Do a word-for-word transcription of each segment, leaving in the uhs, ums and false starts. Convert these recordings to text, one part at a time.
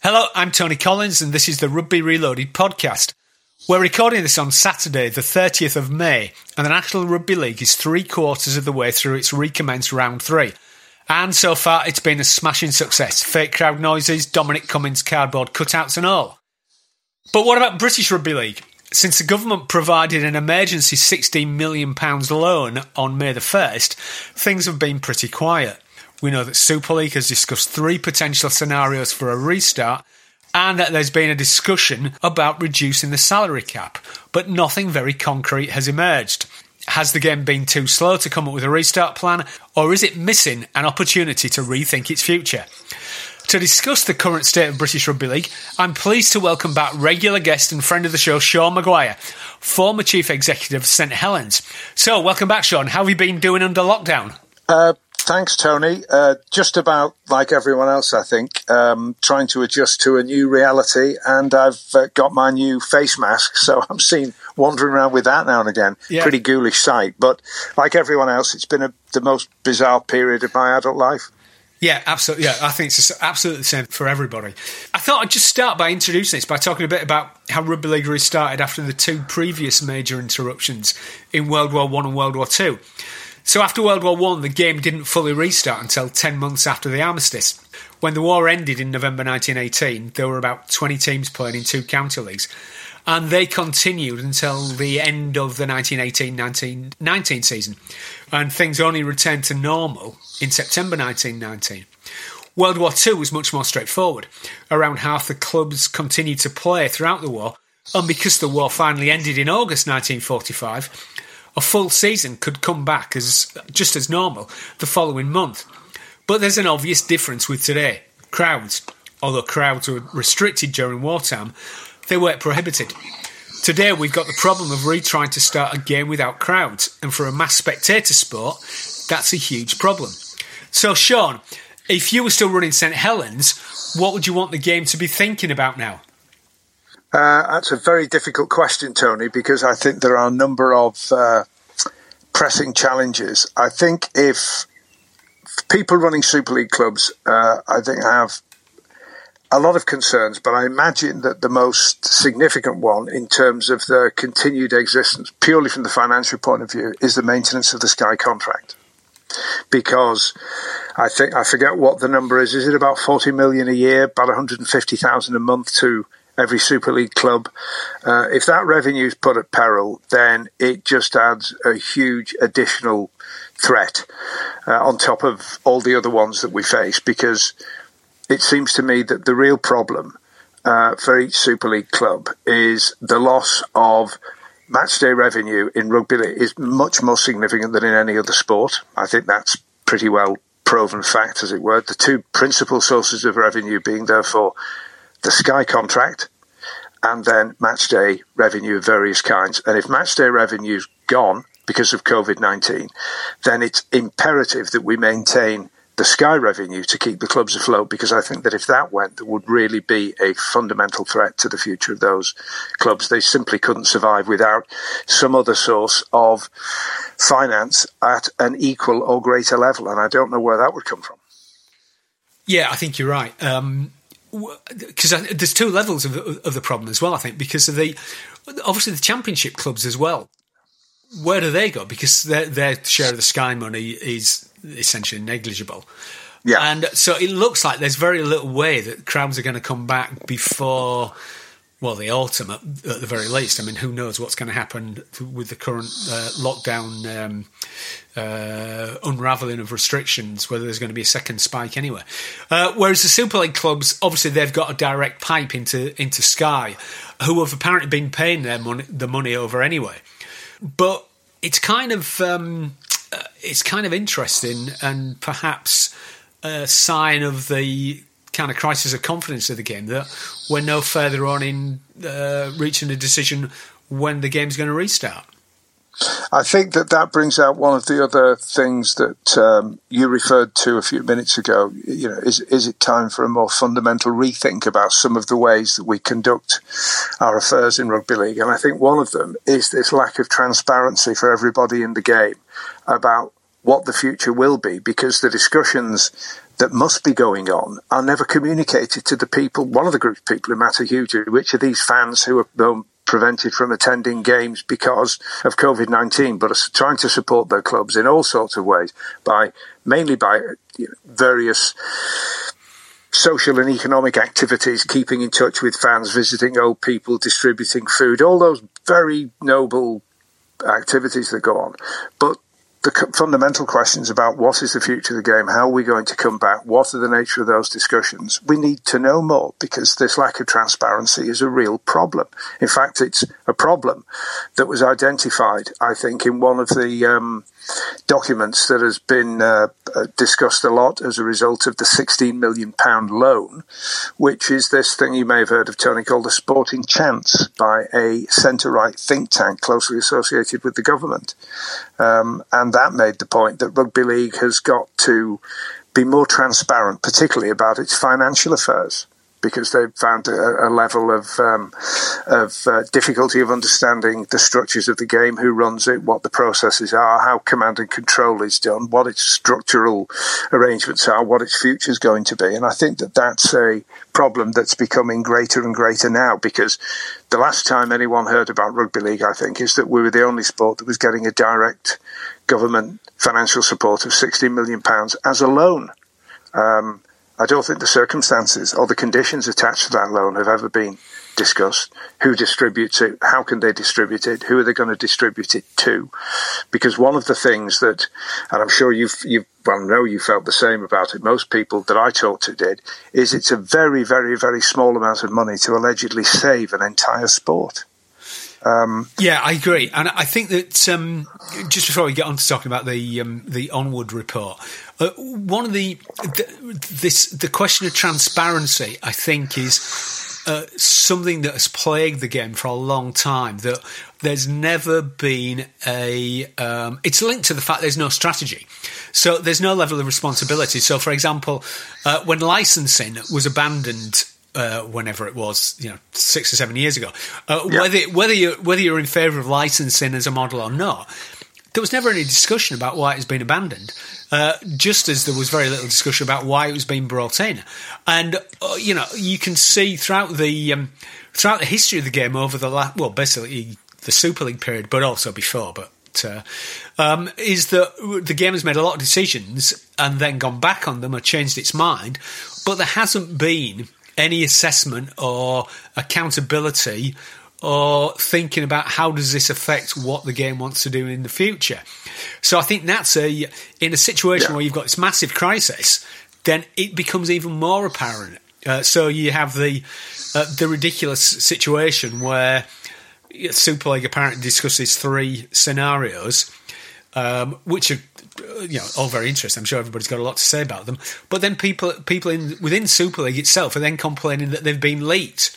Hello, I'm Tony Collins, and this is the Rugby Reloaded podcast. We're recording this on Saturday, the thirtieth of May, and the National Rugby League is three quarters of the way through its recommenced round three. And so far, it's been a smashing success. Fake crowd noises, Dominic Cummings cardboard cutouts and all. But what about British Rugby League? Since the government provided an emergency sixteen million pounds loan on May the first, things have been pretty quiet. We know that Super League has discussed three potential scenarios for a restart, and that there's been a discussion about reducing the salary cap, but nothing very concrete has emerged. Has the game been too slow to come up with a restart plan, or is it missing an opportunity to rethink its future? To discuss the current state of British Rugby League, I'm pleased to welcome back regular guest and friend of the show, Sean Maguire, former Chief Executive of St Helens. So, welcome back, Sean. How have you been doing under lockdown? Uh, thanks, Tony. Uh, just about like everyone else, I think, um, trying to adjust to a new reality, and I've uh, got my new face mask, so I'm seen wandering around with that now and again. Yeah. Pretty ghoulish sight, but like everyone else, it's been a, the most bizarre period of my adult life. Yeah, absolutely. Yeah, I think it's absolutely the same for everybody. I thought I'd just start by introducing this by talking a bit about how Rugby League restarted after the two previous major interruptions in World War One and World War Two. So after World War One, the game didn't fully restart until ten months after the armistice. When the war ended in November nineteen eighteen, there were about twenty teams playing in two county leagues. And they continued until the end of the nineteen eighteen nineteen nineteen season. And things only returned to normal in September nineteen nineteen. World War Two was much more straightforward. Around half the clubs continued to play throughout the war. And because the war finally ended in August nineteen forty-five, a full season could come back as just as normal the following month. But there's an obvious difference with today. Crowds. Although crowds were restricted during wartime, they weren't prohibited. Today we've got the problem of retrying to start a game without crowds, and for a mass spectator sport, that's a huge problem. So Sean, if you were still running St Helens, what would you want the game to be thinking about now? Uh, that's a very difficult question, Tony, because I think there are a number of uh, pressing challenges. I think if people running Super League clubs, uh, I think have a lot of concerns, but I imagine that the most significant one in terms of their continued existence, purely from the financial point of view, is the maintenance of the Sky contract. Because I think, I forget what the number is, is it about forty million a year, about one hundred fifty thousand a month to every Super League club? Uh, if that revenue is put at peril, then it just adds a huge additional threat uh, on top of all the other ones that we face, because it seems to me that the real problem uh, for each Super League club is the loss of matchday revenue in rugby league is much more significant than in any other sport. I think that's pretty well proven fact, as it were. The two principal sources of revenue being, therefore, the Sky contract and then matchday revenue of various kinds. And if matchday revenue's gone because of COVID nineteen, then it's imperative that we maintain the Sky revenue to keep the clubs afloat, because I think that if that went, there would really be a fundamental threat to the future of those clubs. They simply couldn't survive without some other source of finance at an equal or greater level, and I don't know where that would come from. Yeah, I think you're right. Um, because there's two levels of, of the problem as well, I think, because of the obviously the championship clubs as well. Where do they go? Because their, their share of the Sky money is essentially negligible. Yeah. And so it looks like there's very little way that crowds are going to come back before, well, the autumn at, at the very least. I mean, who knows what's going to happen with the current uh, lockdown um, uh, unravelling of restrictions, whether there's going to be a second spike anywhere. Uh, whereas the Super League clubs, obviously they've got a direct pipe into, into Sky, who have apparently been paying their money, the money over anyway. But it's kind of um, uh, it's kind of interesting, and perhaps a sign of the kind of crisis of confidence of the game that we're no further on in uh, reaching a decision when the game's going to restart. I think that that brings out one of the other things that um, you referred to a few minutes ago. You know, is is it time for a more fundamental rethink about some of the ways that we conduct our affairs in rugby league? And I think one of them is this lack of transparency for everybody in the game about what the future will be, because the discussions that must be going on are never communicated to the people. One of the groups of people who matter hugely, which are these fans who are um, prevented from attending games because of COVID nineteen, but are trying to support their clubs in all sorts of ways, by mainly by you know, various social and economic activities, keeping in touch with fans, visiting old people, distributing food, all those very noble activities that go on. But the fundamental questions about what is the future of the game, how are we going to come back, what are the nature of those discussions, we need to know more, because this lack of transparency is a real problem. In fact, it's a problem that was identified, I think, in one of the um, documents that has been uh, discussed a lot as a result of the sixteen million pounds loan, which is this thing you may have heard of, Tony, called the Sporting Chance, by a centre-right think tank closely associated with the government. Um, and that made the point that Rugby League has got to be more transparent, particularly about its financial affairs, because they've found a, a level of um, of uh, difficulty of understanding the structures of the game, who runs it, what the processes are, how command and control is done, what its structural arrangements are, what its future is going to be. And I think that that's a problem that's becoming greater and greater now, because the last time anyone heard about Rugby League, I think, is that we were the only sport that was getting a direct government financial support of sixty million pounds as a loan. Um, I don't think the circumstances or the conditions attached to that loan have ever been discussed. Who distributes it? How can they distribute it? Who are they going to distribute it to? Because one of the things that, and I'm sure you've, you've well, no, you felt the same about it, most people that I talked to did, is it's a very, very, very small amount of money to allegedly save an entire sport. Um, yeah, I agree, and I think that um, just before we get on to talking about the um, the Onward report, uh, one of the, the this the question of transparency, I think, is uh, something that has plagued the game for a long time. That there's never been a. Um, it's linked to the fact there's no strategy, so there's no level of responsibility. So, for example, uh, when licensing was abandoned. Uh, whenever it was, you know, six or seven years ago, uh, yeah. whether whether you whether you're in favour of licensing as a model or not, there was never any discussion about why it was being abandoned. Uh, just as there was very little discussion about why it was being brought in, and uh, you know, you can see throughout the um, throughout the history of the game over the last, well, basically the Super League period, but also before, but. Uh, um, is that the game has made a lot of decisions and then gone back on them or changed its mind, but there hasn't been any assessment or accountability or thinking about how does this affect what the game wants to do in the future. So I think that's a in a situation yeah. where you've got this massive crisis, then it becomes even more apparent. Uh, so you have the uh, the ridiculous situation where Super League apparently discusses three scenarios, um, which are you know all very interesting. I'm sure everybody's got a lot to say about them. But then people people in within Super League itself are then complaining that they've been leaked.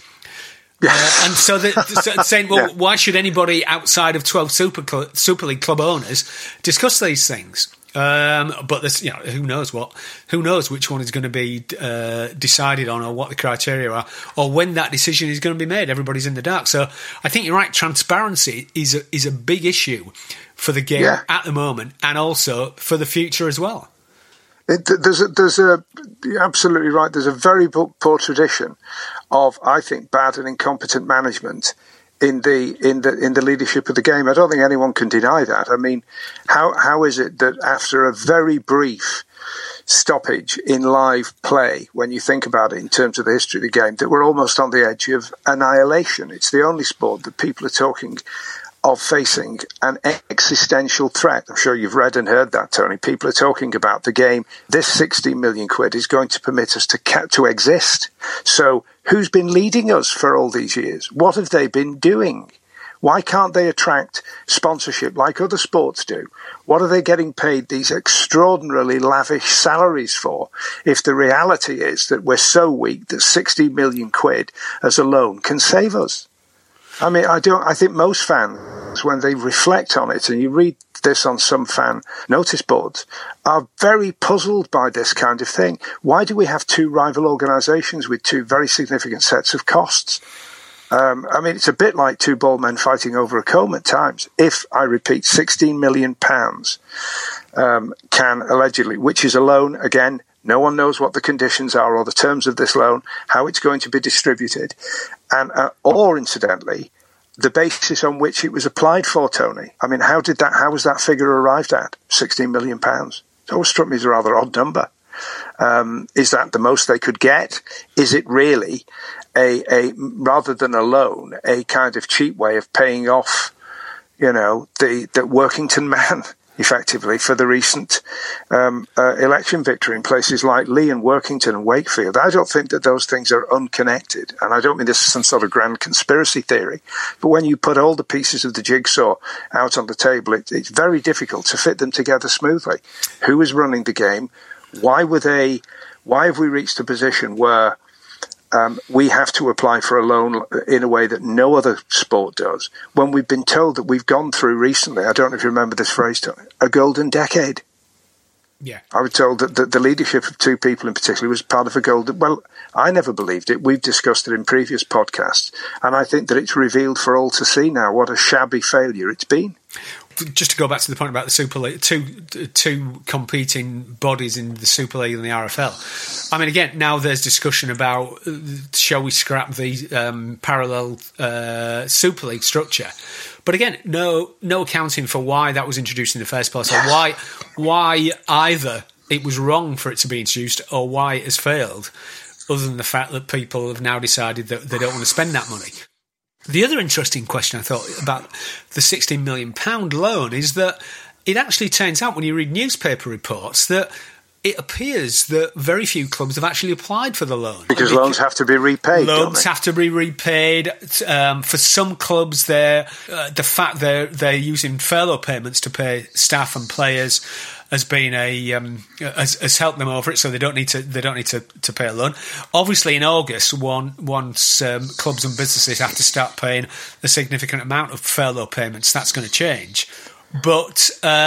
Uh, and so they're saying, well, yeah. why should anybody outside of twelve Super, Cl- Super League club owners discuss these things? Um, but there's, you know, who knows what, who knows which one is going to be uh, decided on, or what the criteria are, or when that decision is going to be made. Everybody's in the dark. So I think you're right. Transparency is a, is a big issue for the game yeah. at the moment, and also for the future as well. It, there's a, there's a, you're absolutely right. There's a very poor tradition of, I think, bad and incompetent management in the in the in the leadership of the game. I don't think anyone can deny that. I mean, how how is it that after a very brief stoppage in live play, when you think about it in terms of the history of the game, that we're almost on the edge of annihilation? It's the only sport that people are talking of facing an existential threat. I'm sure you've read and heard that, Tony. People are talking about the game. This sixty million quid is going to permit us to ca- to exist. So who's been leading us for all these years? What have they been doing? Why can't they attract sponsorship like other sports do? What are they getting paid these extraordinarily lavish salaries for, if the reality is that we're so weak that sixty million quid as a loan can save us? I mean, I don't. I think most fans, when they reflect on it, and you read this on some fan notice boards, are very puzzled by this kind of thing. Why do we have two rival organisations with two very significant sets of costs? Um, I mean, it's a bit like two ball men fighting over a comb at times. If, I repeat, sixteen million pounds um, can allegedly, which is a loan, again, no one knows what the conditions are or the terms of this loan, how it's going to be distributed, and uh, or incidentally, the basis on which it was applied for, Tony. I mean, how did that? How was that figure arrived at? sixteen million pounds. It always struck me as a rather odd number. Um, is that the most they could get? Is it really a, a rather than a loan, a kind of cheap way of paying off, you know, the, the Workington man, effectively, for the recent um, uh, election victory in places like Lee and Workington and Wakefield? I don't think that those things are unconnected. And I don't mean this is some sort of grand conspiracy theory. But when you put all the pieces of the jigsaw out on the table, it, it's very difficult to fit them together smoothly. Who is running the game? Why were they? Why have we reached a position where um, we have to apply for a loan in a way that no other sport does, when we've been told that we've gone through recently, I don't know if you remember this phrase, Tony, a golden decade? Yeah. I was told that the, the leadership of two people in particular was part of a golden... Well, I never believed it. We've discussed it in previous podcasts, and I think that it's revealed for all to see now what a shabby failure it's been. Just to go back to the point about the Super League, two two competing bodies in the Super League and the R F L. I mean, again, now there's discussion about uh, shall we scrap the um, parallel uh, Super League structure? But again, no no accounting for why that was introduced in the first place, or why why either it was wrong for it to be introduced, or why it has failed, other than the fact that people have now decided that they don't want to spend that money. The other interesting question I thought about the sixteen million pounds loan is that it actually turns out, when you read newspaper reports, that it appears that very few clubs have actually applied for the loan. Because, because loans have to be repaid, Loans don't they? have to be repaid. Um, for some clubs, they're, uh, the fact they're, they're using furlough payments to pay staff and players has been a um, has, has helped them over it, so they don't need to they don't need to, to pay a loan. Obviously, in August, one, once um, clubs and businesses have to start paying a significant amount of furlough payments, that's going to change. But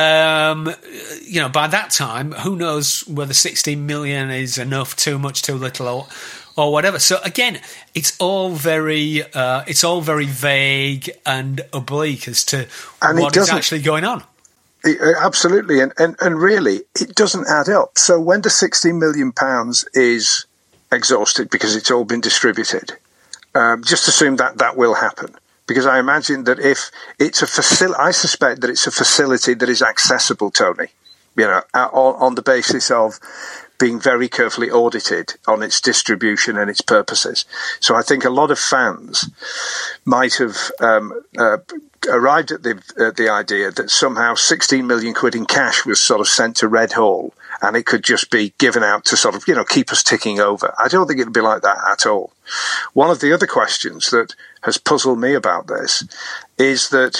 um, you know, by that time, who knows whether sixteen million is enough, too much, too little, or or whatever. So again, it's all very uh, it's all very vague and oblique as to and what is actually going on. Absolutely, and, and and really, it doesn't add up. So when the sixteen million pounds is exhausted because it's all been distributed, um, just assume that that will happen. Because I imagine that if it's a facility, I suspect that it's a facility that is accessible, Tony, you know, on, on the basis of being very carefully audited on its distribution and its purposes. So I think a lot of fans might have um, uh, arrived at the uh, the idea that somehow sixteen million quid in cash was sort of sent to Red Hall and it could just be given out to sort of, you know, keep us ticking over. I don't think it'd be like that at all. One of the other questions that has puzzled me about this is that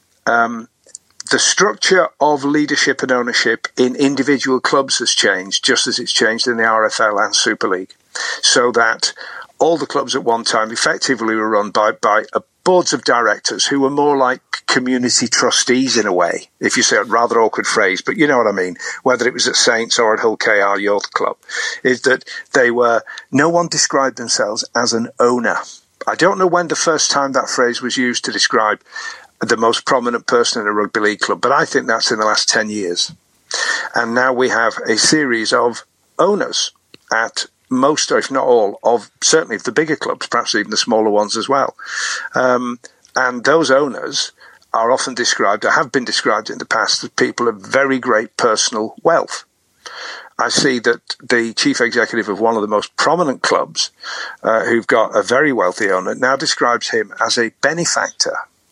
um, the structure of leadership and ownership in individual clubs has changed, just as it's changed in the R F L and Super League, so that all the clubs at one time effectively were run by, by a boards of directors who were more like community trustees in a way, if you say a rather awkward phrase, but you know what I mean, whether it was at Saints or at Hull K R Youth Club, is that they were, no one described themselves as an owner. I don't know when the first time that phrase was used to describe the most prominent person in a rugby league club, but I think that's in the last ten years. And now we have a series of owners at most, or if not all, of certainly of the bigger clubs, perhaps even the smaller ones as well. Um, and those owners are often described, or have been described in the past, as people of very great personal wealth. I see that the chief executive of one of the most prominent clubs, uh, who've got a very wealthy owner, now describes him as a benefactor.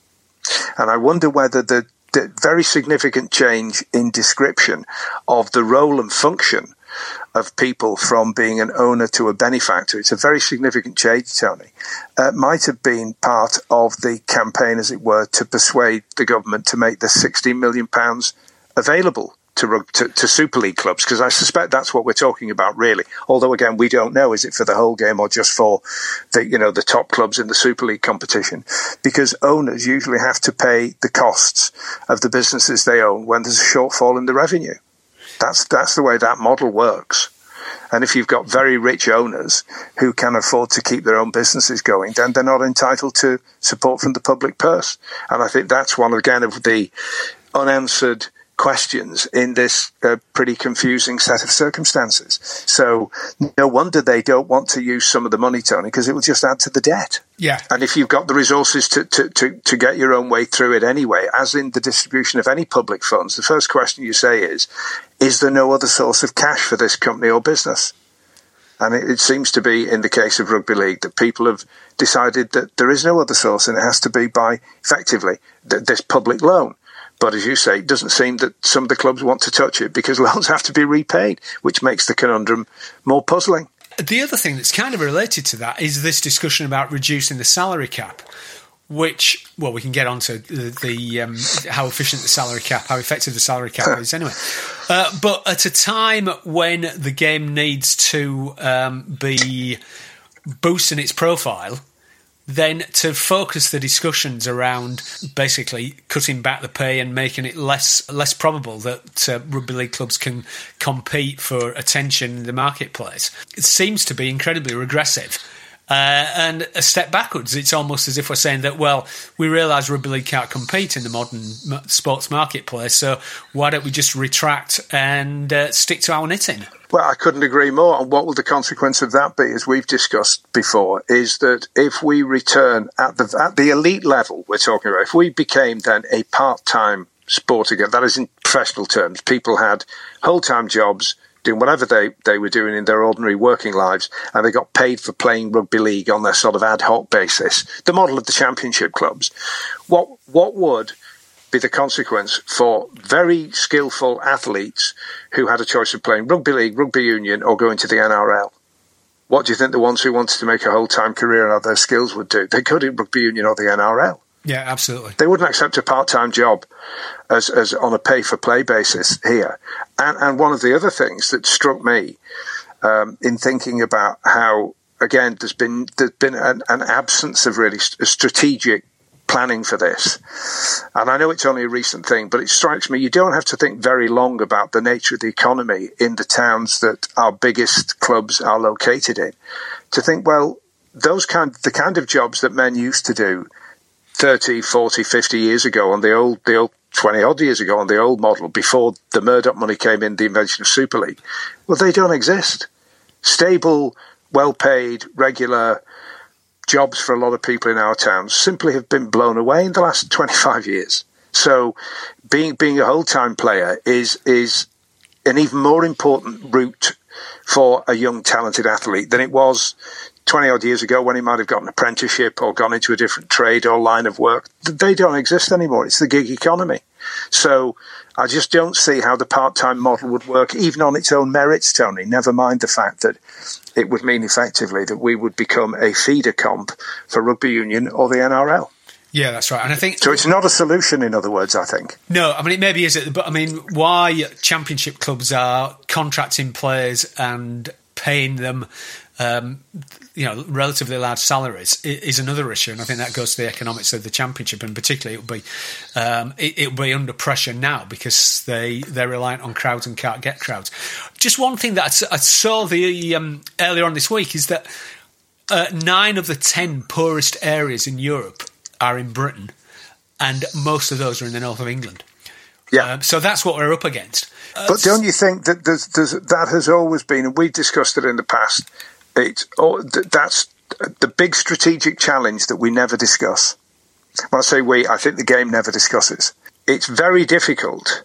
And I wonder whether the, the very significant change in description of the role and function of people from being an owner to a benefactor, it's a very significant change, Tony, uh, might have been part of the campaign, as it were, to persuade the government to make the sixteen million pounds available to, to, to Super League clubs, because I suspect that's what we're talking about, really. Although, again, we don't know, is it for the whole game or just for the, you know, the top clubs in the Super League competition? Because owners usually have to pay the costs of the businesses they own when there's a shortfall in the revenue. That's that's the way that model works. And if you've got very rich owners who can afford to keep their own businesses going, then they're not entitled to support from the public purse. And I think that's one, again, of the unanswered questions in this uh, pretty confusing set of circumstances. So no wonder they don't want to use some of the money, Tony, because it will just add to the debt. Yeah. And if you've got the resources to, to, to, to get your own way through it anyway, as in the distribution of any public funds, the first question you say is, is there no other source of cash for this company or business? And it, it seems to be in the case of rugby league that people have decided that there is no other source and it has to be by, effectively, th- this public loan. But as you say, it doesn't seem that some of the clubs want to touch it because loans have to be repaid, which makes the conundrum more puzzling. The other thing that's kind of related to that is this discussion about reducing the salary cap, which, well, we can get on to the, the um, how efficient the salary cap, how effective the salary cap is anyway. Uh, but at a time when the game needs to um, be boosting its profile, then to focus the discussions around basically cutting back the pay and making it less less probable that uh, rugby league clubs can compete for attention in the marketplace, it seems to be incredibly regressive. Uh, and a step backwards. It's almost as if we're saying that, well, we realise rugby league can't compete in the modern sports marketplace, so why don't we just retract and uh, stick to our knitting? Well, I couldn't agree more. And what will the consequence of that be, as we've discussed before, is that if we return at the at the elite level we're talking about, if we became then a part-time sport again, that is in professional terms, people had whole-time jobs, doing whatever they, they were doing in their ordinary working lives, and they got paid for playing rugby league on their sort of ad hoc basis, the model of the championship clubs, what what would be the consequence for very skillful athletes who had a choice of playing rugby league, rugby union, or going to the N R L? What do you think the ones who wanted to make a whole-time career out of their skills would do? They go to rugby union or the N R L. Yeah, absolutely. They wouldn't accept a part-time job as, as on a pay-for-play basis here. And, and one of the other things that struck me um, in thinking about how, again, there's been there's been an, an absence of really st- strategic planning for this. And I know it's only a recent thing, but it strikes me you don't have to think very long about the nature of the economy in the towns that our biggest clubs are located in to think, well, those kind the kind of jobs that men used to do thirty, forty, fifty years ago on the old, the old twenty odd years ago on the old model before the Murdoch money came in, the invention of Super League, well, they don't exist. Stable, well-paid, regular jobs for a lot of people in our towns simply have been blown away in the last twenty-five years. So being being a whole-time player is is an even more important route for a young, talented athlete than it was twenty odd years ago when he might have got an apprenticeship or gone into a different trade or line of work. They don't exist anymore. It's the gig economy. So I just don't see how the part-time model would work, even on its own merits, Tony, never mind the fact that it would mean effectively that we would become a feeder comp for rugby union or the N R L. Yeah, that's right. And I think so it's not a solution, in other words, I think. No, I mean, it maybe is, but I mean, why championship clubs are contracting players and paying them Um, you know, relatively large salaries is another issue, and I think that goes to the economics of the championship, and particularly it'll be um, it, it'll be under pressure now because they they're reliant on crowds and can't get crowds. Just one thing that I, I saw the um, earlier on this week is that uh, nine of the ten poorest areas in Europe are in Britain, and most of those are in the north of England. Yeah, um, so that's what we're up against. Uh, but don't you think that there's, there's, that has always been, and we've discussed it in the past. It, oh, that's the big strategic challenge that we never discuss. When I say we, I think the game never discusses. It's very difficult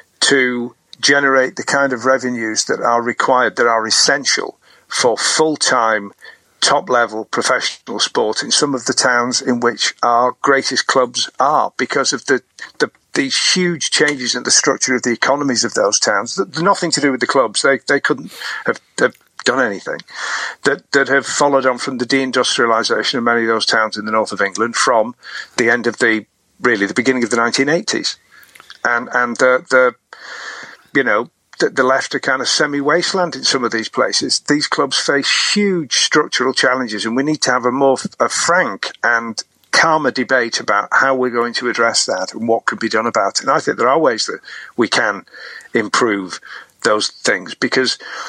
to generate the kind of revenues that are required, that are essential for full-time, top-level professional sport in some of the towns in which our greatest clubs are, because of the, the these huge changes in the structure of the economies of those towns. Nothing to do with the clubs. They they couldn't have, have done anything, that that have followed on from the deindustrialisation of many of those towns in the north of England from the end of the, really, the beginning of the nineteen eighties. And and the, the you know, the, the left are kind of semi-wasteland in some of these places. These clubs face huge structural challenges, and we need to have a more a frank and calmer debate about how we're going to address that and what could be done about it. And I think there are ways that we can improve those things, because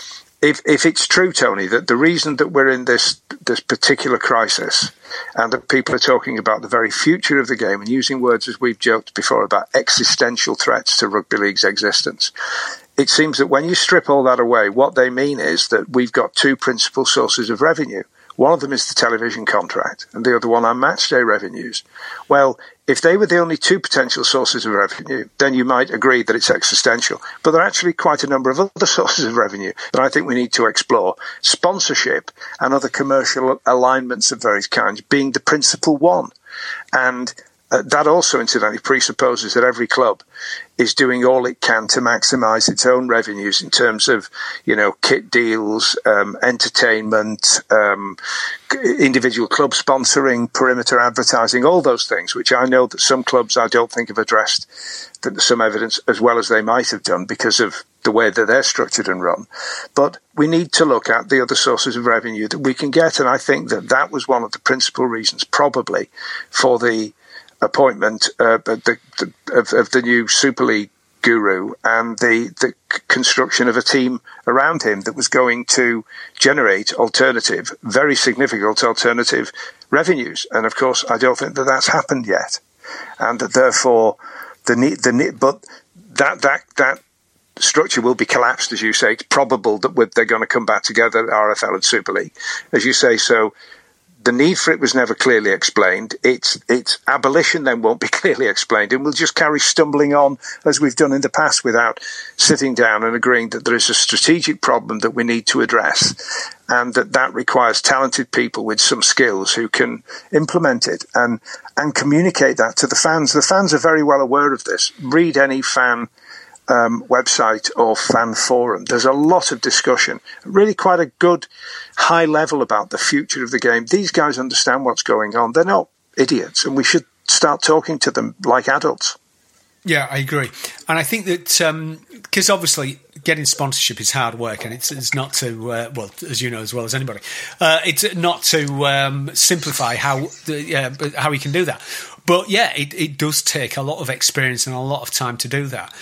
if if it's true, Tony, that the reason that we're in this this particular crisis, and that people are talking about the very future of the game and using words, as we've joked before, about existential threats to rugby league's existence, it seems that when you strip all that away, what they mean is that we've got two principal sources of revenue. One of them is the television contract, and the other one are match day revenues. Well, if they were the only two potential sources of revenue, then you might agree that it's existential. But there are actually quite a number of other sources of revenue that I think we need to explore. Sponsorship and other commercial alignments of various kinds being the principal one. And Uh, that also, incidentally, presupposes that every club is doing all it can to maximise its own revenues in terms of, you know, kit deals, um, entertainment, um, individual club sponsoring, perimeter advertising, all those things, which I know that some clubs I don't think have addressed that some evidence as well as they might have done because of the way that they're structured and run. But we need to look at the other sources of revenue that we can get, and I think that that was one of the principal reasons probably for the appointment uh, the, the, of, of the new Super League guru and the, the construction of a team around him that was going to generate alternative, very significant alternative revenues. And of course, I don't think that that's happened yet, and that therefore the need, the need, but that that that structure will be collapsed, as you say. It's probable that they're going to come back together, R F L and Super League, as you say. So the need for it was never clearly explained. Its its abolition then won't be clearly explained, and we'll just carry stumbling on as we've done in the past without sitting down and agreeing that there is a strategic problem that we need to address, and that that requires talented people with some skills who can implement it and and communicate that to the fans. The fans are very well aware of this. Read any fan Um, website or fan forum. There's a lot of discussion, really quite a good high level about the future of the game. These guys understand what's going on. They're not idiots, and we should start talking to them like adults. Yeah, I agree. And I think that, because um, obviously getting sponsorship is hard work, and it's, it's not to, uh, well, as you know as well as anybody, uh, it's not to um, simplify how the, uh, how we can do that. But yeah, it, it does take a lot of experience and a lot of time to do that.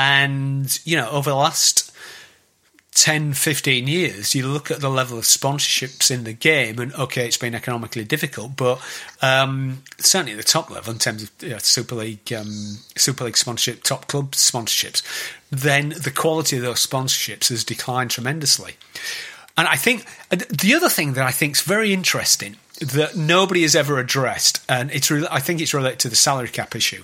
And, you know, over the last ten, fifteen years, you look at the level of sponsorships in the game, and, OK, it's been economically difficult, but um, certainly at the top level, in terms of you know, Super League um, Super League sponsorship, top club sponsorships, then the quality of those sponsorships has declined tremendously. And I think the other thing that I think is very interesting that nobody has ever addressed, and it's re- I think it's related to the salary cap issue,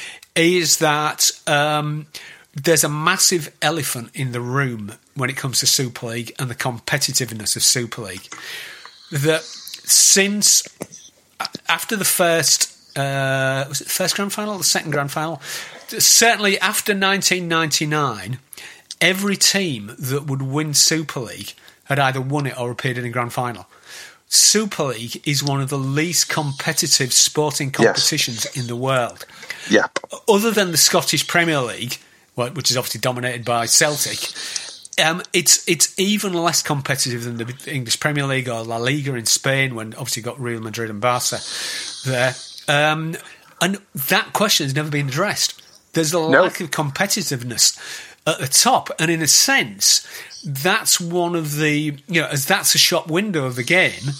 is that um, there's a massive elephant in the room when it comes to Super League and the competitiveness of Super League. That since after the first, uh, was it the first grand final or the second grand final? Certainly after nineteen ninety-nine, every team that would win Super League had either won it or appeared in a grand final. Super League is one of the least competitive sporting competitions yes. in the world. Yeah. Other than the Scottish Premier League, which is obviously dominated by Celtic, um, it's it's even less competitive than the English Premier League or La Liga in Spain, when obviously you've got Real Madrid and Barca there. Um, and that question has never been addressed. There's a no. lack of competitiveness at the top, and in a sense, that's one of the, you know, as that's a shop window of the game.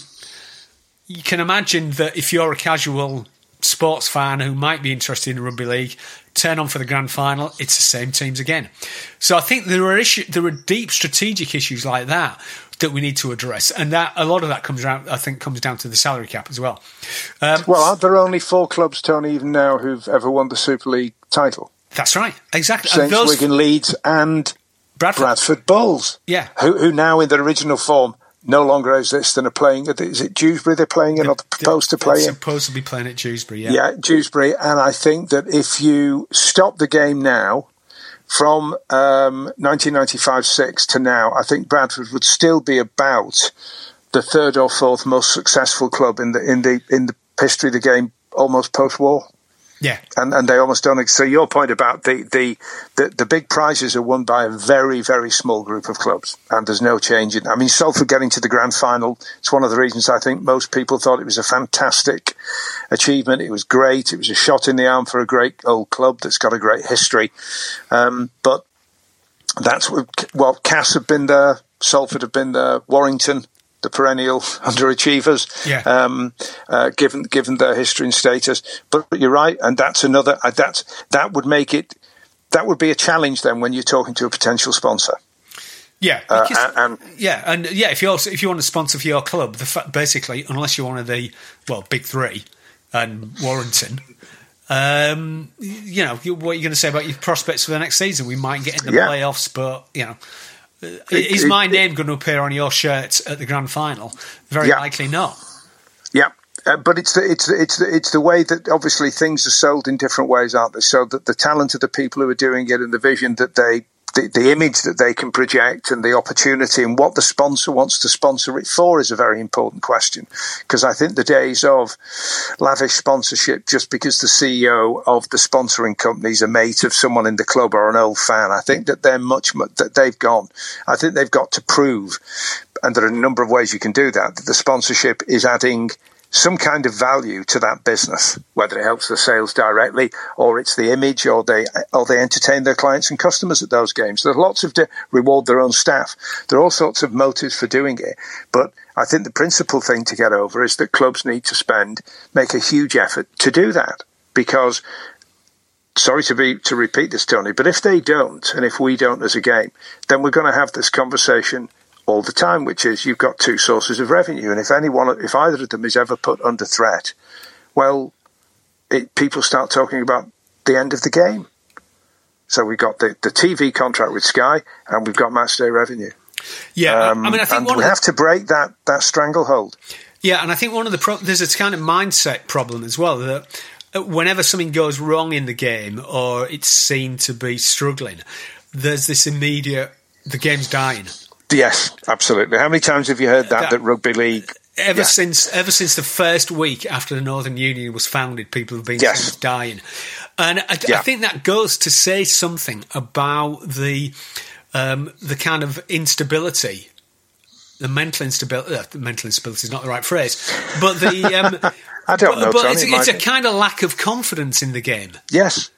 You can imagine that if you're a casual sports fan who might be interested in rugby league, turn on for the grand final, it's the same teams again. So I think there are issue, there are deep strategic issues like that that we need to address, and that a lot of that comes around, I think, comes down to the salary cap as well. Um, well, aren't there only four clubs, Tony, even now, who've ever won the Super League title? That's right, exactly. Saints, those, Wigan, Leeds, and Bradford, Bradford Bulls. Yeah, who, who now in their original form no longer exist and are playing. Is it Dewsbury they're playing in, or they're proposed to play in? Supposed to be playing at Dewsbury, yeah. Yeah, Dewsbury. And I think that if you stop the game now, from um, nineteen ninety-five six to now, I think Bradford would still be about the third or fourth most successful club in the in the in the history of the game, almost post-war. Yeah, and and they almost don't. So your point about the, the the the big prizes are won by a very very small group of clubs, and there's no change in. I mean, Salford getting to the grand final. It's one of the reasons I think most people thought it was a fantastic achievement. It was great. It was a shot in the arm for a great old club that's got a great history. Um, but that's what well, Cass have been there Salford have been there, Warrington, the perennial underachievers, yeah. um, uh, given given their history and status. But, but you're right, and that's another. Uh, that's that would make it. That would be a challenge then when you're talking to a potential sponsor. Yeah, uh, because, and, and yeah, and yeah, if you also if you want to sponsor for your club, the fa- basically, unless you're one of the well big three and Warrington. Um, you know, what are you going to say about your prospects for the next season? We might get in the yeah. playoffs, but, you know, it, is it, my it, name going to appear on your shirt at the grand final? Very yeah. likely not. Yeah, uh, but it's the, it's the, it's the, it's the way that obviously things are sold in different ways, aren't they? So that the talent of the people who are doing it and the vision that they The, the image that they can project and the opportunity and what the sponsor wants to sponsor it for is a very important question, because I think the days of lavish sponsorship just because the C E O of the sponsoring company is a mate of someone in the club or an old fan, I think that they're much, much that they've gone. I think they've got to prove, and there are a number of ways you can do that, that the sponsorship is adding some kind of value to that business, whether it helps the sales directly or it's the image or they or they entertain their clients and customers at those games. There's lots of de- reward their own staff. There are all sorts of motives for doing it. But I think the principal thing to get over is that clubs need to spend, make a huge effort to do that. Because, sorry to be to repeat this, Tony, but if they don't, and if we don't as a game, then we're going to have this conversation all the time, which is you've got two sources of revenue, and if anyone, if either of them is ever put under threat, well, it, people start talking about the end of the game. So we've got the, the T V contract with Sky, and we've got matchday revenue. Yeah, um, I mean, I think and one we of the, have to break that that stranglehold. Yeah, and I think one of the pro- there's a kind of mindset problem as well that whenever something goes wrong in the game or it's seen to be struggling, there's this immediate the game's dying. Yes, absolutely. How many times have you heard that, that, that rugby league... Ever yeah. since ever since the first week after the Northern Union was founded, people have been yes. dying. And I, yeah. I think that goes to say something about the um, the kind of instability, the mental instability... Uh, mental instability is not the right phrase, but the... Um, I don't but, know, But Tony, it's, it it's a be. kind of lack of confidence in the game. Yes.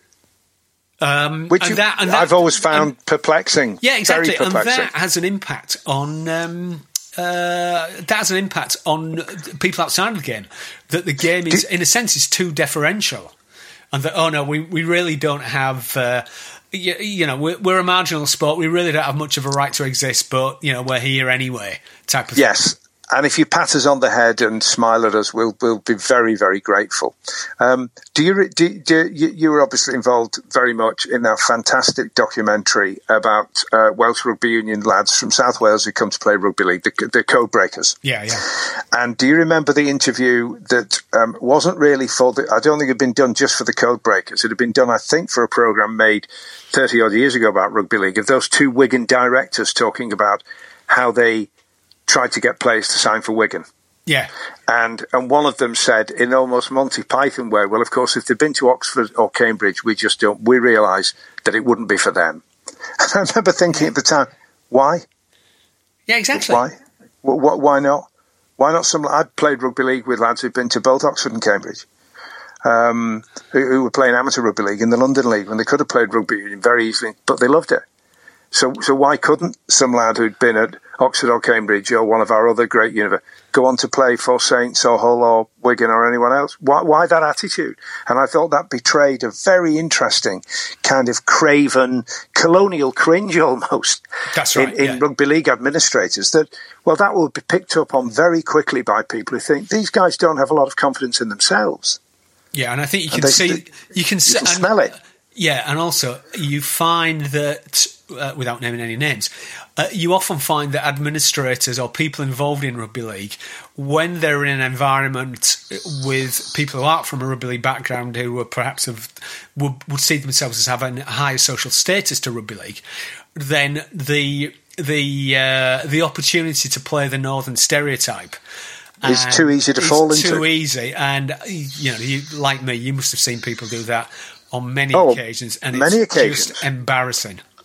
Um, Which and you, that, and that, I've always found and, perplexing. Yeah, exactly. Very perplexing. And that has an impact on um, uh, that has an impact on people outside of the game. That the game is, Do, in a sense, is too deferential, and that oh no, we, we really don't have. Uh, you, you know, we're, we're a marginal sport. We really don't have much of a right to exist, but you know, we're here anyway. Type of yes. thing. And if you pat us on the head and smile at us, we'll we'll be very, very grateful. Um, do you, do, do you you were obviously involved very much in that fantastic documentary about uh, Welsh Rugby Union lads from South Wales who come to play rugby league, the, the Code Breakers. Yeah, yeah. And do you remember the interview that um, wasn't really for the? I don't think it had been done just for the Code Breakers. It had been done, I think, for a programme made thirty odd years ago about rugby league of those two Wigan directors talking about how they tried to get players to sign for Wigan. Yeah. And and one of them said in almost Monty Python way, well, of course, if they'd been to Oxford or Cambridge, we just don't, we realise that it wouldn't be for them. And I remember thinking at the time, why? Yeah, exactly. Why? Why, why not? Why not some, I'd played rugby league with lads who'd been to both Oxford and Cambridge, um, who, who were playing amateur rugby league in the London League when they could have played rugby union very easily, but they loved it. So, so why couldn't some lad who'd been at Oxford or Cambridge or one of our other great universities go on to play for Saints or Hull or Wigan or anyone else? Why, why that attitude? And I thought that betrayed a very interesting kind of craven colonial cringe almost. That's right, in, in yeah. rugby league administrators. That well, that will be picked up on very quickly by people who think these guys don't have a lot of confidence in themselves. Yeah, and I think you can they, see they, you can, you can and, smell it. Yeah, and also you find that, uh, without naming any names, uh, you often find that administrators or people involved in rugby league, when they're in an environment with people who aren't from a rugby league background who are perhaps have, would, would see themselves as having a higher social status to rugby league, then the the uh, the opportunity to play the northern stereotype it's too easy to fall it's into. Too easy, and you know, you, like me, you must have seen people do that on many oh, occasions, and many it's occasions. just embarrassing.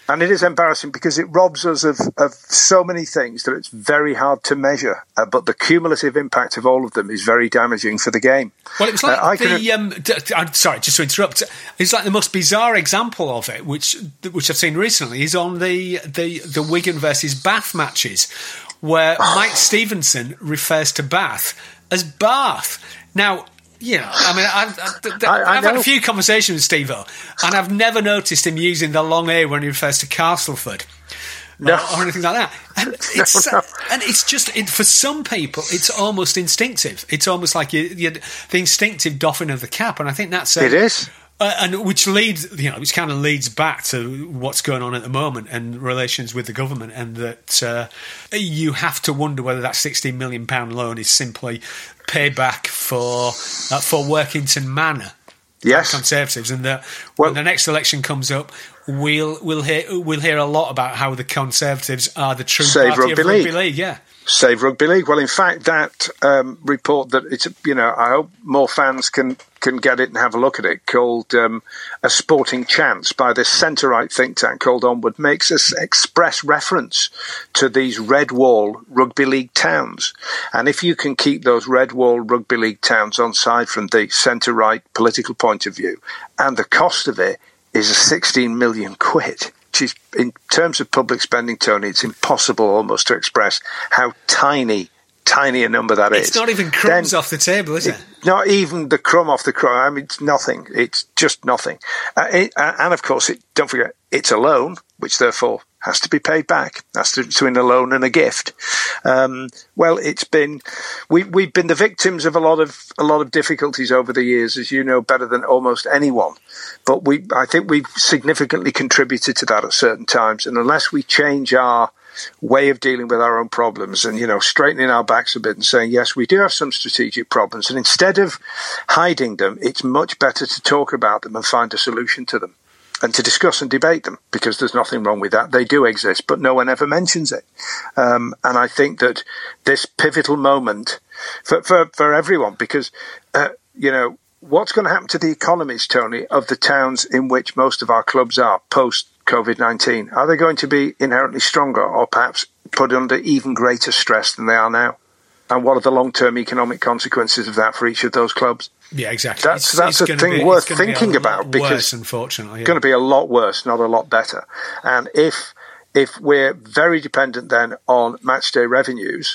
And it is embarrassing because it robs us of, of so many things that it's very hard to measure. Uh, but the cumulative impact of all of them is very damaging for the game. Well, it was like uh, the... Um, d- d- I'm sorry, just to interrupt. It's like the most bizarre example of it, which which I've seen recently, is on the, the, the Wigan versus Bath matches, where Mike Stevenson refers to Bath as Bath. Now... Yeah, I mean, I've, I've, I, I I've had a few conversations with Steve-O, and I've never noticed him using the long A when he refers to Castleford. No. Or, or anything like that. And it's, no, no. and it's just, it, for some people, it's almost instinctive. It's almost like you, you, the instinctive doffing of the cap, and I think that's... A, it is. Uh, and which leads, you know, which kind of leads back to what's going on at the moment and relations with the government, and that uh, you have to wonder whether that sixteen million pounds loan is simply payback for uh, for Workington Manor, yes, Conservatives, and that well, when the next election comes up, we'll we'll hear we'll hear a lot about how the Conservatives are the true Save party rugby of rugby league. league. Yeah. Save Rugby League. Well, in fact, that um, report that it's, you know, I hope more fans can, can get it and have a look at it, called um, A Sporting Chance by this centre-right think tank called Onward, makes us express reference to these red wall rugby league towns. And if you can keep those red wall rugby league towns on side from the centre-right political point of view, and the cost of it is a sixteen million quid. Which is, in terms of public spending, Tony, it's impossible almost to express how tiny, tiny a number that is. It's not even crumbs then, off the table, is it? it? Not even the crumb off the crumb. I mean, it's nothing. It's just nothing. Uh, it, uh, and of course, it, don't forget, it's a loan, which therefore has to be paid back. That's between a loan and a gift. Um, well, it's been we we've been the victims of a lot of a lot of difficulties over the years, as you know better than almost anyone. But we, I think, we've significantly contributed to that at certain times. And unless we change our way of dealing with our own problems and, you know, straightening our backs a bit and saying, yes, we do have some strategic problems, and instead of hiding them, it's much better to talk about them and find a solution to them, and to discuss and debate them, because there's nothing wrong with that. They do exist, but no one ever mentions it. Um, and I think that this pivotal moment for, for, for everyone, because, uh, you know, what's going to happen to the economies, Tony, of the towns in which most of our clubs are post COVID nineteen? Are they going to be inherently stronger, or perhaps put under even greater stress than they are now? And what are the long-term economic consequences of that for each of those clubs? Yeah, exactly. That's it's, that's it's a thing be, worth thinking about, because worse, unfortunately, yeah. It's going to be a lot worse, not a lot better. And if if we're very dependent then on matchday revenues,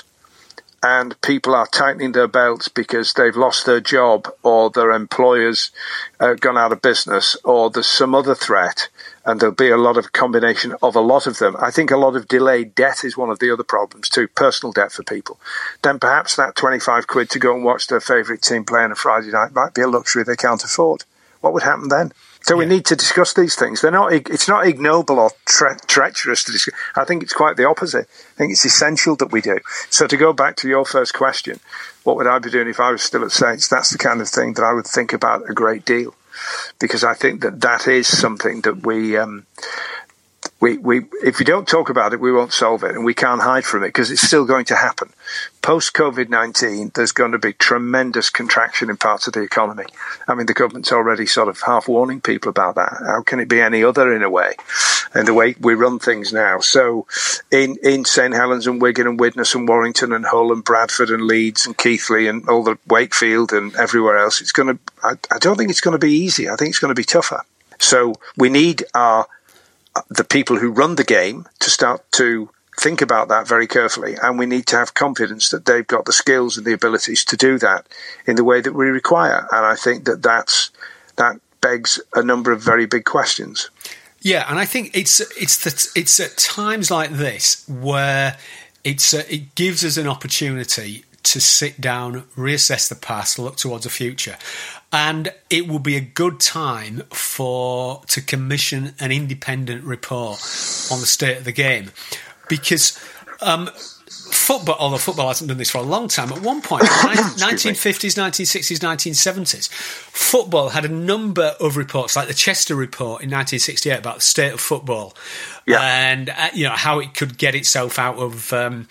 and people are tightening their belts because they've lost their job, or their employers uh, gone out of business, or there's some other threat, and there'll be a lot of combination of a lot of them. I think a lot of delayed debt is one of the other problems too, personal debt for people. Then perhaps that twenty-five quid to go and watch their favourite team play on a Friday night might be a luxury they can't afford. What would happen then? So we yeah. need to discuss these things. They're not. It's not ignoble or tre- treacherous to discuss. I think it's quite the opposite. I think it's essential that we do. So to go back to your first question, what would I be doing if I was still at Saints? That's the kind of thing that I would think about a great deal, because I think that that is something that we. Um, We, we, if we don't talk about it, we won't solve it, and we can't hide from it, because it's still going to happen. Post-COVID nineteen, there's going to be tremendous contraction in parts of the economy. I mean, the government's already sort of half warning people about that. How can it be any other, in a way, in the way we run things now? So in, in Saint Helens and Wigan and Widnes and Warrington and Hull and Bradford and Leeds and Keighley and all the Wakefield and everywhere else, it's going to, I, I don't think it's going to be easy. I think it's going to be tougher. So we need our the people who run the game to start to think about that very carefully, and we need to have confidence that they've got the skills and the abilities to do that in the way that we require. And I think that that's, that begs a number of very big questions. Yeah, and I think it's it's the, it's at times like this where it's uh, it gives us an opportunity to sit down, reassess the past, look towards the future. And it will be a good time for to commission an independent report on the state of the game, because um, football, although football hasn't done this for a long time, at one point, nineteen fifties, nineteen sixties, nineteen seventies, football had a number of reports, like the Chester report in nineteen sixty-eight about the state of football, yeah. and uh, you know how it could get itself out of. Um,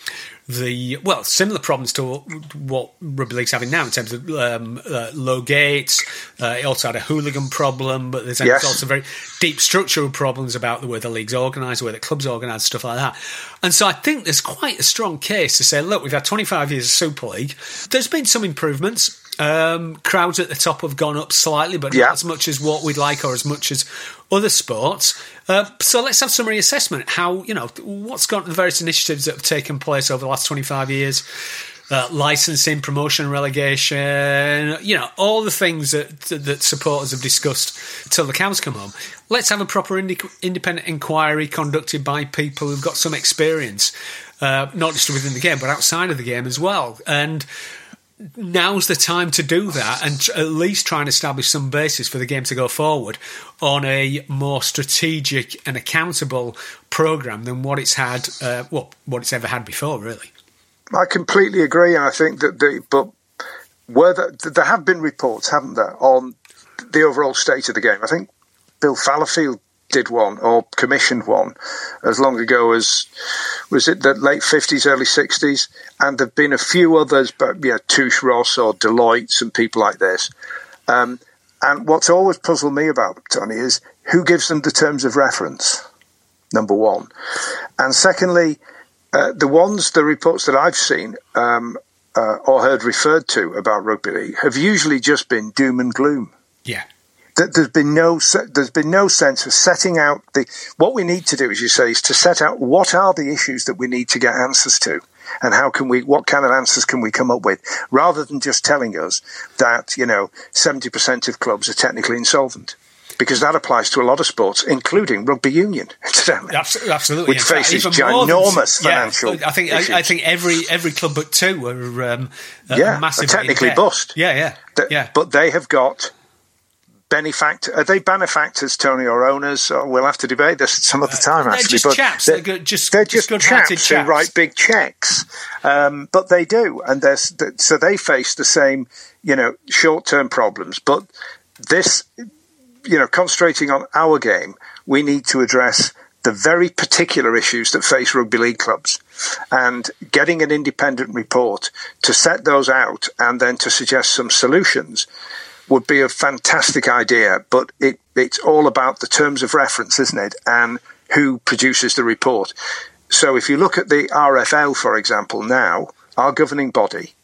the, well, similar problems to what rugby league's having now in terms of um, uh, low gates. Uh, it also had a hooligan problem, but there's yes. also very deep structural problems about the way the league's organised, the way the club's organised, stuff like that. And so I think there's quite a strong case to say, look, we've had twenty-five years of Super League. There's been some improvements. Um, crowds at the top have gone up slightly, but yeah. not as much as what we'd like or as much as other sports. Uh, so let's have some reassessment. How, you know, what's gone, the various initiatives that have taken place over the last twenty-five years, uh, licensing, promotion, relegation, you know, all the things that that supporters have discussed till the cows come home. Let's have a proper indi- independent inquiry conducted by people who've got some experience, uh, not just within the game, but outside of the game as well. And now's the time to do that and at least try and establish some basis for the game to go forward on a more strategic and accountable programme than what it's had, uh, well, what it's ever had before, really. I completely agree, and I think that the but where the, there have been reports, haven't there, on the overall state of the game. I think Bill Fallowfield did one or commissioned one as long ago as, was it the late fifties, early sixties? And there have been a few others, but yeah, Touche Ross or Deloitte and people like this. Um, and what's always puzzled me about, Tony, is who gives them the terms of reference, number one. And secondly, uh, the ones, the reports that I've seen um, uh, or heard referred to about rugby league have usually just been doom and gloom. Yeah. There's been no there's been no sense of setting out the what we need to do, as you say, is to set out what are the issues that we need to get answers to, and how can we what kind of answers can we come up with, rather than just telling us that, you know, seventy percent of clubs are technically insolvent, because that applies to a lot of sports, including rugby union, incidentally. Absolutely, which faces ginormous than, financial. Yeah, I think I, I think every every club but two are um, yeah, massively are technically bust. Yeah, yeah, the, yeah. But they have got. Benefactor, are they benefactors, Tony, or owners? Oh, we'll have to debate this some other time, actually. They're just but chaps. They're, they're just, they're just, just chaps, chaps chaps who write big checks. Um, but they do. And they're, so they face the same, you know, short-term problems. But this, you know, concentrating on our game, we need to address the very particular issues that face rugby league clubs. And getting an independent report to set those out and then to suggest some solutions would be a fantastic idea, but it, it's all about the terms of reference, isn't it, and who produces the report. So if you look at the R F L, for example, now, our governing body,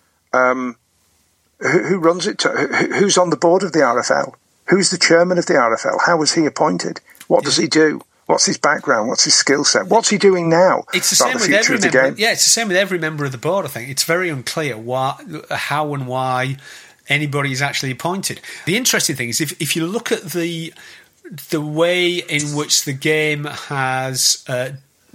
um, who, who runs it? To, who, who's on the board of the R F L? Who's the chairman of the R F L? How was he appointed? What does he do? What's his background? What's his skill set? What's he doing now? It's the same the with every member. Yeah, it's the same with every member of the board. I think it's very unclear why, how, and why anybody is actually appointed. The interesting thing is if, if you look at the the way in which the game has uh,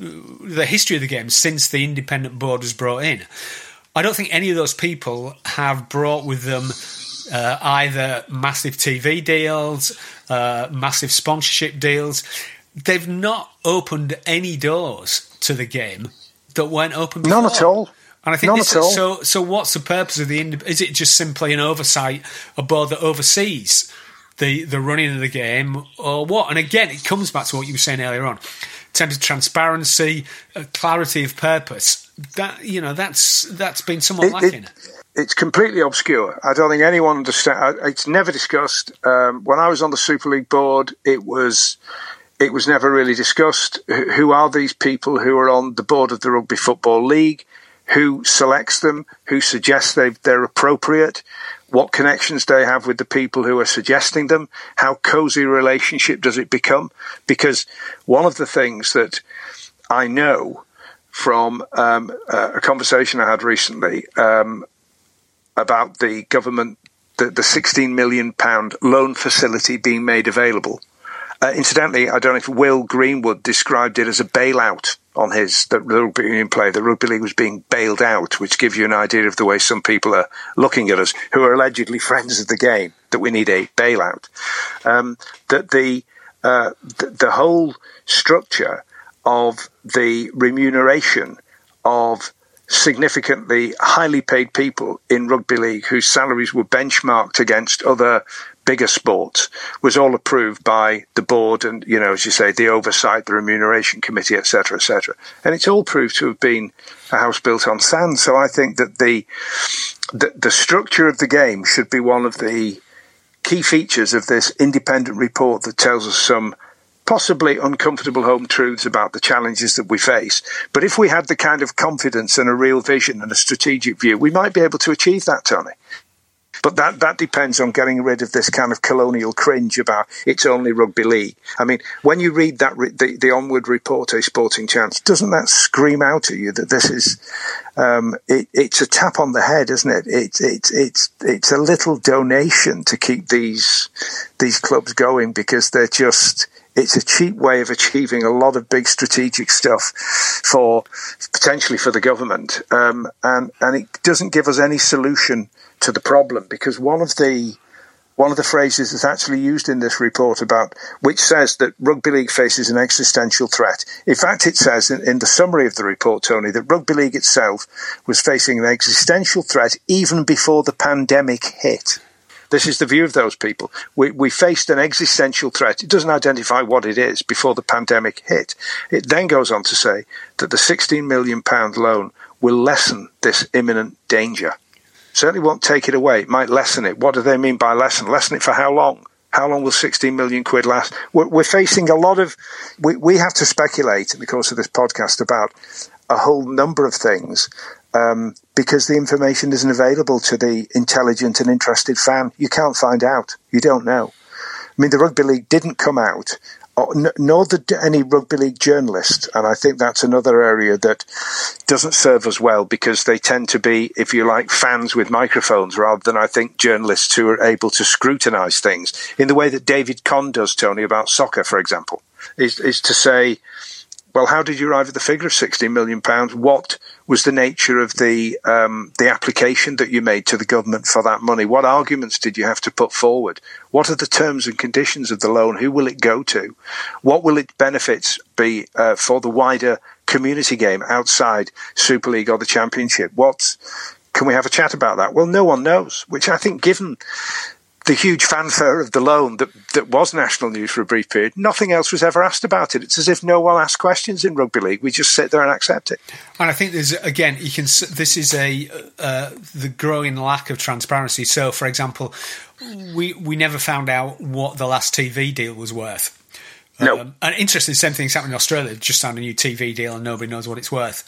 the history of the game since the independent board was brought in, I don't think any of those people have brought with them uh, either massive T V deals, uh, massive sponsorship deals. They've not opened any doors to the game that weren't open before. None at all. And I think None this, at all. so. So, what's the purpose of the? Is it just simply an oversight, a board that oversees the the running of the game, or what? And again, it comes back to what you were saying earlier on, in terms of transparency, uh, clarity of purpose. That you know, that's that's been somewhat it, lacking. It, it's completely obscure. I don't think anyone understands. It's never discussed. Um, when I was on the Super League board, it was. It was never really discussed. Who are these people who are on the board of the Rugby Football League? Who selects them? Who suggests they, they're appropriate? What connections do they have with the people who are suggesting them? How cosy a relationship does it become? Because one of the things that I know from um, a conversation I had recently um, about the government, the, the sixteen million pounds loan facility being made available. Uh, incidentally, I don't know if Will Greenwood described it as a bailout on his the rugby union play. The rugby league was being bailed out, which gives you an idea of the way some people are looking at us, who are allegedly friends of the game, that we need a bailout. Um, that the, uh, the the whole structure of the remuneration of significantly highly paid people in rugby league whose salaries were benchmarked against other bigger sports was all approved by the board and, you know, as you say, the oversight, the remuneration committee, et cetera, et cetera. And it's all proved to have been a house built on sand. So I think that the, the, the structure of the game should be one of the key features of this independent report that tells us some possibly uncomfortable home truths about the challenges that we face. But if we had the kind of confidence and a real vision and a strategic view, we might be able to achieve that, Tony. But that, that depends on getting rid of this kind of colonial cringe about it's only rugby league. I mean, when you read that re- the, the Onward report, A Sporting Chance, doesn't that scream out at you that this is um, it, it's a tap on the head, isn't it? It's it's it's it's a little donation to keep these these clubs going because they're just. It's a cheap way of achieving a lot of big strategic stuff for potentially for the government, um, and and it doesn't give us any solution to the problem because one of the one of the phrases that's actually used in this report about which says that rugby league faces an existential threat. In fact, it says in, in the summary of the report, Tony, that rugby league itself was facing an existential threat even before the pandemic hit. This is the view of those people. We, we faced an existential threat. It doesn't identify what it is before the pandemic hit. It then goes on to say that the sixteen million pounds loan will lessen this imminent danger. Certainly won't take it away. It might lessen it. What do they mean by lessen? Lessen it for how long? How long will sixteen million quid last? We're, we're facing a lot of... We, we have to speculate in the course of this podcast about a whole number of things um, because the information isn't available to the intelligent and interested fan. You can't find out. You don't know. I mean, the Rugby League didn't come out, nor did any rugby league journalist, and I think that's another area that doesn't serve us well because they tend to be, if you like, fans with microphones rather than, I think, journalists who are able to scrutinise things in the way that David Conn does, Tony, about soccer, for example, is, is to say, well, how did you arrive at the figure of sixteen million pounds? What was the nature of the um, the application that you made to the government for that money? What arguments did you have to put forward? What are the terms and conditions of the loan? Who will it go to? What will its benefits be uh, for the wider community game outside Super League or the Championship? What can we have a chat about that? Well, no one knows, which I think given the huge fanfare of the loan that, that was national news for a brief period, nothing else was ever asked about it. It's as if no one asked questions in rugby league. We just sit there and accept it. And I think there's, again, you can. This is a uh, the growing lack of transparency. So, for example, we we never found out what the last T V deal was worth. No. Um, and interesting, the same thing's happening in Australia. Just signed a new T V deal and nobody knows what it's worth.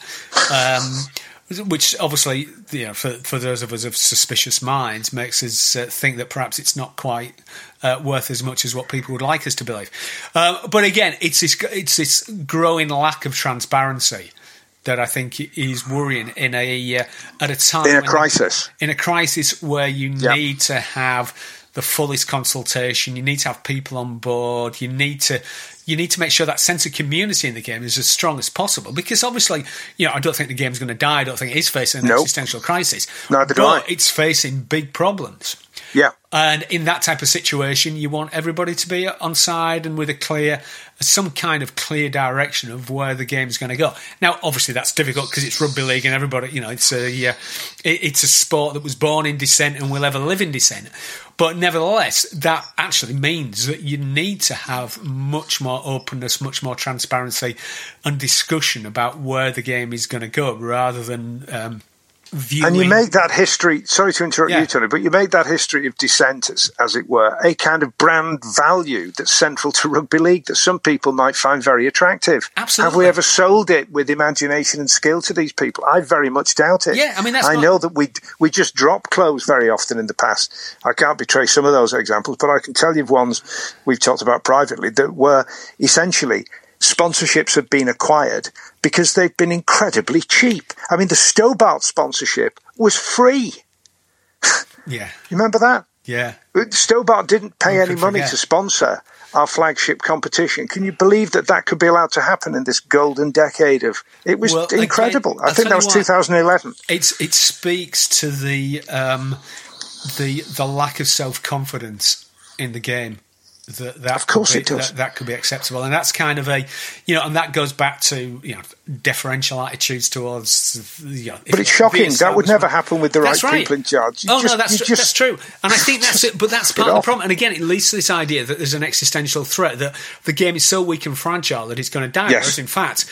Um, which obviously, you know, for, for those of us of suspicious minds, makes us uh, think that perhaps it's not quite uh, worth as much as what people would like us to believe. Uh, but again, it's this, it's this growing lack of transparency that I think is worrying in a uh, at a time in a crisis, in a crisis where you yep. need to have the fullest consultation. You need to have people on board. You need to. You need to make sure that sense of community in the game is as strong as possible because obviously, you know, I don't think the game's going to die. I don't think it is facing an nope. existential crisis. Neither do but I. It's facing big problems. Yeah. And in that type of situation, you want everybody to be on side and with a clear, some kind of clear direction of where the game's going to go. Now, obviously, that's difficult because it's rugby league and everybody, you know, it's a, uh, it, it's a sport that was born in dissent and will ever live in dissent. But nevertheless, that actually means that you need to have much more openness, much more transparency and discussion about where the game is going to go rather than um, viewing. And you make that history, sorry to interrupt yeah. you, Tony, but you make that history of dissent, as, as it were, a kind of brand value that's central to rugby league that some people might find very attractive. Absolutely. Have we ever sold it with imagination and skill to these people? I very much doubt it. Yeah, I mean, that's I not... know that we we just drop clothes very often in the past. I can't betray some of those examples, but I can tell you of ones we've talked about privately that were essentially sponsorships have been acquired because they've been incredibly cheap. I mean, the Stobart sponsorship was free. Yeah. You remember that? Yeah. Stobart didn't pay any money forget. to sponsor our flagship competition. Can you believe that that could be allowed to happen in this golden decade of... It was well, incredible. Again, I think that was two thousand eleven. It's, it speaks to the um, the the lack of self-confidence in the game. That, that of course be, it does. That, that could be acceptable, and that's kind of a, you know, and that goes back to, you know, deferential attitudes towards, you know. But it's shocking that would never happen with the right, right people in charge. You oh just, no, that's just, that's true, and I think that's it. But that's part of the off. problem. And again, it leads to this idea that there's an existential threat that the game is so weak and fragile that it's going to die. Yes. Whereas in fact,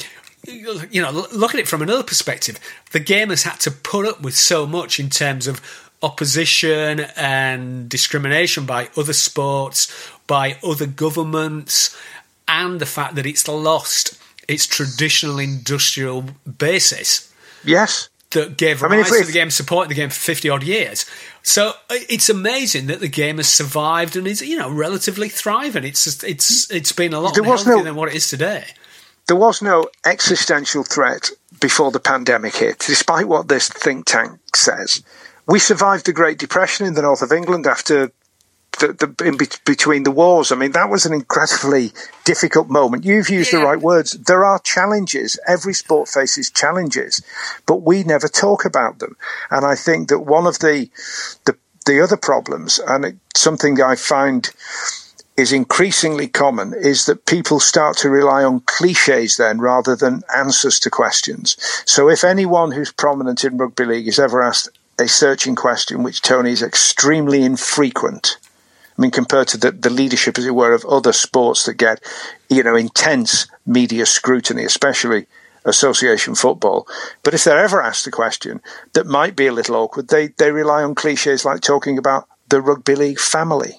you know, look at it from another perspective. The game has had to put up with so much in terms of opposition and discrimination by other sports, by other governments, and the fact that it's lost its traditional industrial basis. Yes. That gave I mean, rise if, to the game, supported the game for fifty odd years. So it's amazing that the game has survived and is, you know, relatively thriving. It's it's it's been a lot there more was healthier no, than what it is today. There was no existential threat before the pandemic hit, despite what this think tank says. We survived the Great Depression in the north of England after the, the in be- between the wars. I mean, that was an incredibly difficult moment. You've used yeah. the right words. There are challenges. Every sport faces challenges, but we never talk about them. And I think that one of the the, the other problems, and it's something I find is increasingly common, is that people start to rely on cliches then rather than answers to questions. So if anyone who's prominent in rugby league is ever asked a searching question, which Tony is extremely infrequent. I mean, compared to the, the leadership, as it were, of other sports that get, you know, intense media scrutiny, especially association football. But if they're ever asked a question that might be a little awkward, they, they rely on cliches like talking about the rugby league family.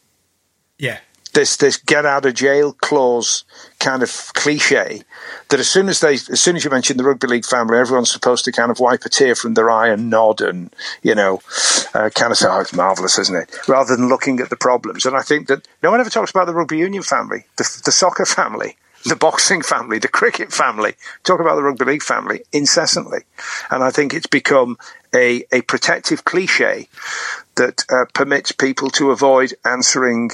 Yeah. This this get out of jail clause kind of cliche that as soon as they as soon as you mention the rugby league family, everyone's supposed to kind of wipe a tear from their eye and nod and, you know, uh, kind of say, oh, it's marvellous, isn't it? Rather than looking at the problems. And I think that no one ever talks about the rugby union family, the, the soccer family, the boxing family, the cricket family. Talk about the rugby league family incessantly. And I think it's become a, a protective cliche that uh, permits people to avoid answering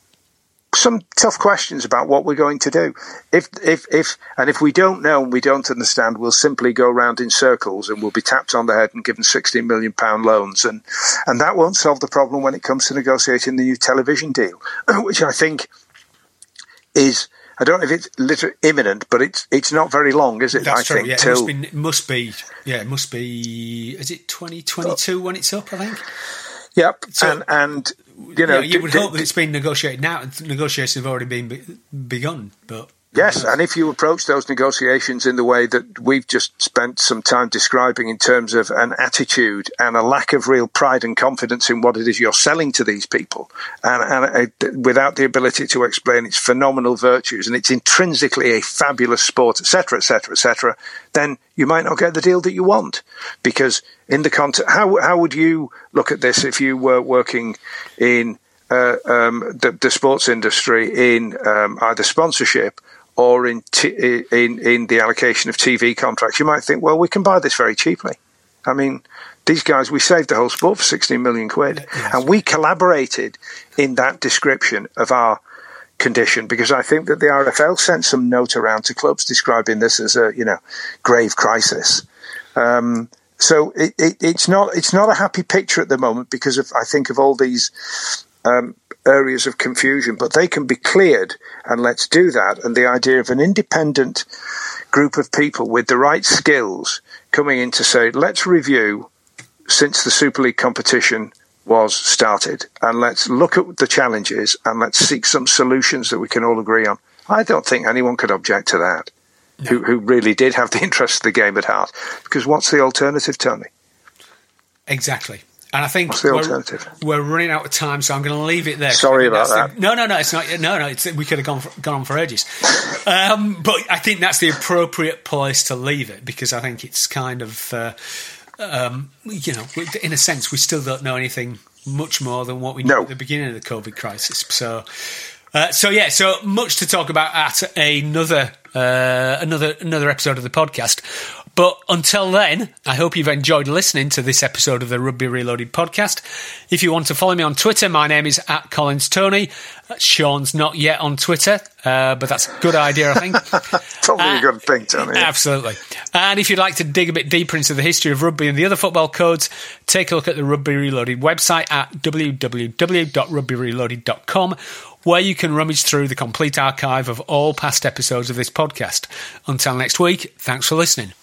some tough questions about what we're going to do. If, if, if, and if we don't know and we don't understand, we'll simply go round in circles and we'll be tapped on the head and given sixteen million pounds loans. And, and that won't solve the problem when it comes to negotiating the new television deal, which I think is, I don't know if it's literally imminent, but it's, it's not very long, is it? That's I true, think, yeah. till, it, must be, it must be, yeah, it must be, is it twenty twenty-two oh. when it's up, I think? Yep. So, and, and, you know, you, know, you would d- hope that it's been negotiated now. Negotiations have already been be- begun, but yes, and if you approach those negotiations in the way that we've just spent some time describing, in terms of an attitude and a lack of real pride and confidence in what it is you're selling to these people, and, and uh, without the ability to explain its phenomenal virtues and it's intrinsically a fabulous sport, et cetera, et cetera, et cetera, then you might not get the deal that you want. Because in the context, how how would you look at this if you were working in uh, um, the, the sports industry in um, either sponsorship or in, t- in in the allocation of T V contracts? You might think, well, we can buy this very cheaply. I mean, these guys, we saved the whole sport for sixteen million quid. Yes. And we collaborated in that description of our condition, because I think that the R F L sent some note around to clubs describing this as a, you know, grave crisis. Um, so it, it, it's not it's not a happy picture at the moment because of, I think, of all these um, areas of confusion, but they can be cleared, and let's do that. And the idea of an independent group of people with the right skills coming in to say, let's review since the Super League competition was started, and let's look at the challenges and let's seek some solutions that we can all agree on. I don't think anyone could object to that, no. who, who really did have the interest of the game at heart. Because what's the alternative, Tony? Exactly. And I think What's the we're, alternative? we're running out of time, so I'm going to leave it there. Sorry about that. The, no, no, no, it's not. No, no, it's, we could have gone for, gone on for ages. um, but I think that's the appropriate place to leave it, because I think it's kind of, uh, um, you know, in a sense, we still don't know anything much more than what we knew no. at the beginning of the COVID crisis. So, uh, so yeah, so much to talk about at another uh, another another episode of the podcast. But until then, I hope you've enjoyed listening to this episode of the Rugby Reloaded podcast. If you want to follow me on Twitter, my name is at Collins Tony. Sean's not yet on Twitter, uh, but that's a good idea, I think. Probably uh, a good thing, Tony. Absolutely. And if you'd like to dig a bit deeper into the history of rugby and the other football codes, take a look at the Rugby Reloaded website at w w w dot rugby reloaded dot com, where you can rummage through the complete archive of all past episodes of this podcast. Until next week, thanks for listening.